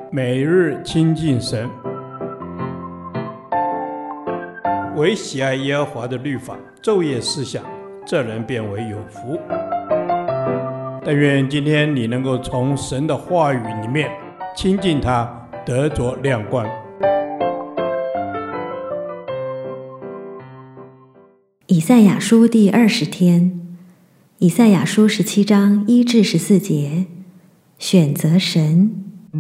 每日亲近神，唯喜爱耶和华的律法，昼夜思想，这人变为有福。但愿今天你能够从神的话语里面亲近他，得着亮光。 以赛亚书第20天，以赛亚书17章1至14节，选择神。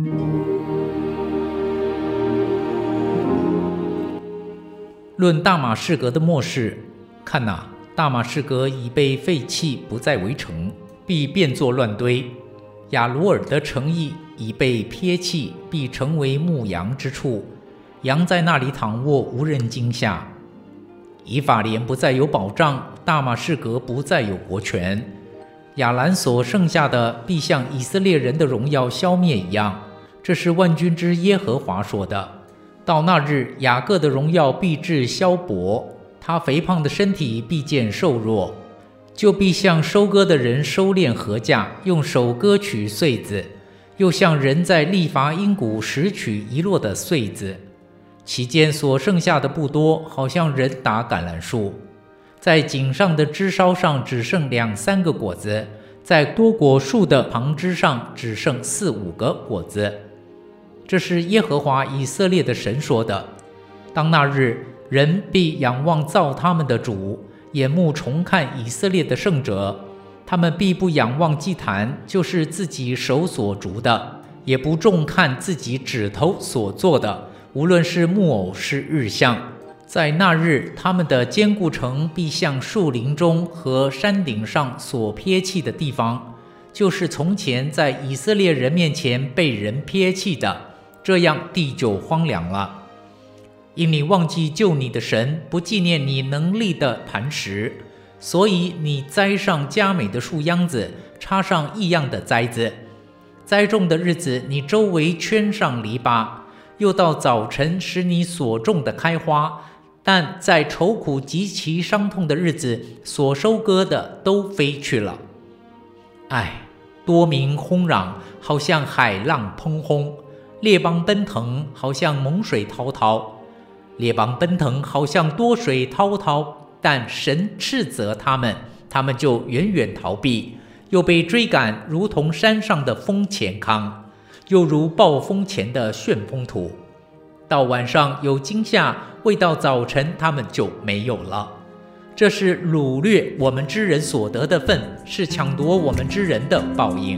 论大马士革的末世，看哪，大马士革已被废弃，不再为城，必变作乱堆。亚罗尔的城邑已被撇弃，必成为牧羊之处，羊在那里躺卧，无人惊吓。以法莲不再有保障，大马士革不再有国权。亚兰所剩下的，必像以色列人的荣耀消灭一样。这是万军之耶和华说的。到那日，雅各的荣耀必至消薄，他肥胖的身体必见瘦弱，就必像收割的人收敛禾稼，用手割取穗子，又像人在利伐因谷拾取遗落的穗子。其间所剩下的不多，好像人打橄榄树，在井上的枝梢上只剩2-3个果子，在多果树的旁枝上只剩4-5个果子。这是耶和华以色列的神说的。当那日，人必仰望造他们的主，眼目重看以色列的圣者。他们必不仰望祭坛，就是自己手所筑的，也不重看自己指头所做的，无论是木偶是日像。在那日，他们的坚固城必像树林中和山顶上所撇弃的地方，就是从前在以色列人面前被人撇弃的，这样地就荒凉了。因你忘记救你的神，不纪念你能力的磐石，所以你栽上佳美的树秧子，插上异样的栽子。栽种的日子，你周围圈上篱笆，又到早晨使你所种的开花。但在愁苦极其伤痛的日子，所收割的都飞去了。唉，多民轰嚷，好像海浪砰轰；列邦奔腾，好像猛水滔滔。列邦奔腾，好像多水滔滔，但神斥责他们，他们就远远逃避，又被追赶，如同山上的风前糠，又如暴风前的旋风土。到晚上有惊吓，未到早晨他们就没有了。这是掳掠我们之人所得的份，是抢夺我们之人的报应。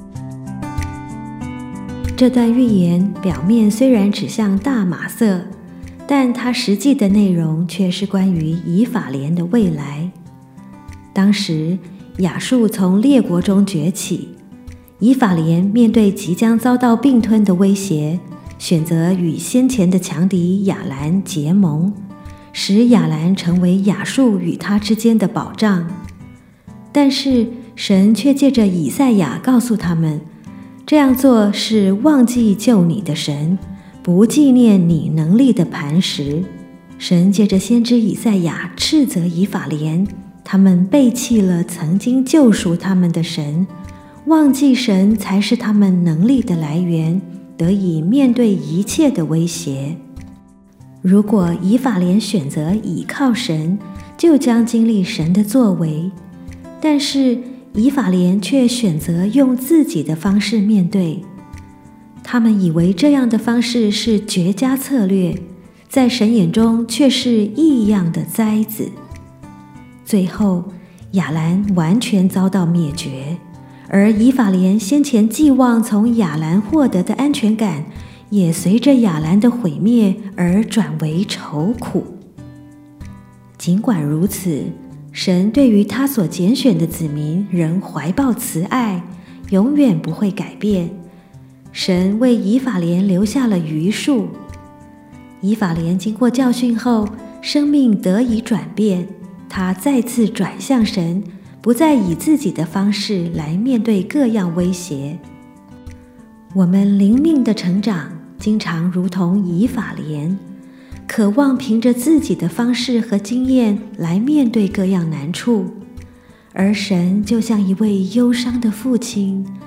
这段预言表面虽然指向大马色，但它实际的内容却是关于以法莲的未来。当时亚述从列国中崛起，以法莲面对即将遭到并吞的威胁，选择与先前的强敌亚兰结盟，使亚兰成为亚述与他之间的保障。但是神却借着以赛亚告诉他们，这样做是忘记救你的神，不纪念你能力的磐石。神借着先知以赛亚斥责以法莲，他们背弃了曾经救赎他们的神，忘记神才是他们能力的来源，得以面对一切的威胁。如果以法莲选择倚靠神，就将经历神的作为，但是以法莲却选择用自己的方式面对。他们以为这样的方式是绝佳策略，在神眼中却是异样的栽子。最后亚兰完全遭到灭绝，而以法莲先前寄望从亚兰获得的安全感，也随着亚兰的毁灭而转为愁苦。尽管如此，神对于他所拣选的子民仍怀抱慈爱，永远不会改变。神为以法莲留下了余数。以法莲经过教训后，生命得以转变，他再次转向神，不再以自己的方式来面对各样威胁。我们灵命的成长经常如同以法莲，渴望凭着自己的方式和经验来面对各样难处，而神就像一位忧伤的父亲，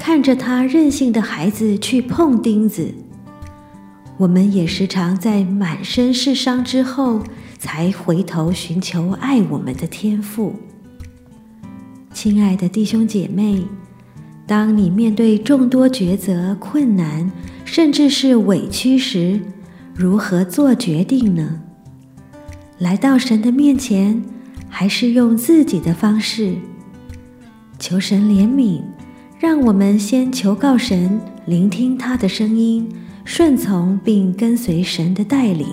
看着他任性的孩子去碰钉子，我们也时常在满身是伤之后，才回头寻求爱我们的天父。亲爱的弟兄姐妹，当你面对众多抉择、困难，甚至是委屈时，如何做决定呢？来到神的面前，还是用自己的方式？求神怜悯，让我们先求告神，聆听他的声音，顺从并跟随神的带领。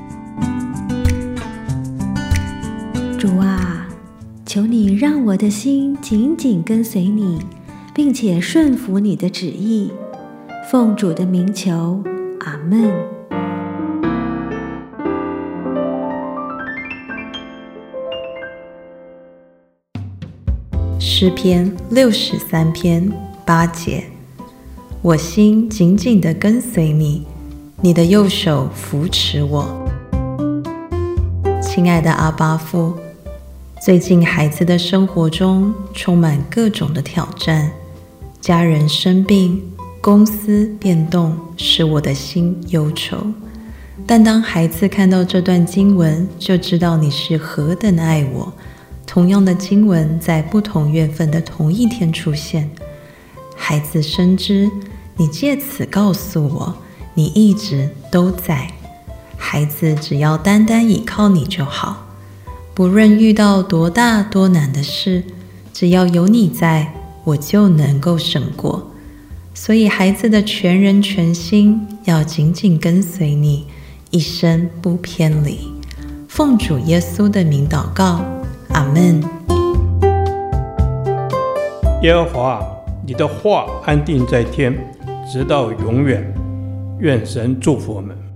主啊，求你让我的心紧紧跟随你，并且顺服你的旨意。奉主的名求，阿们。 诗篇63篇8节，我心紧紧地跟随你，你的右手扶持我。亲爱的阿爸父，最近孩子的生活中充满各种的挑战，家人生病，公司变动，使我的心忧愁。但当孩子看到这段经文，就知道你是何等爱我。同样的经文在不同月份的同一天出现，孩子深知你借此告诉我，你一直都在。孩子只要单单倚靠你就好，不论遇到多大多难的事，只要有你在，我就能够胜过。所以孩子的全人全心要紧紧跟随你，一生不偏离。奉主耶稣的名祷告，阿们。 耶和华，你的话安定在天，直到永远。愿神祝福我们。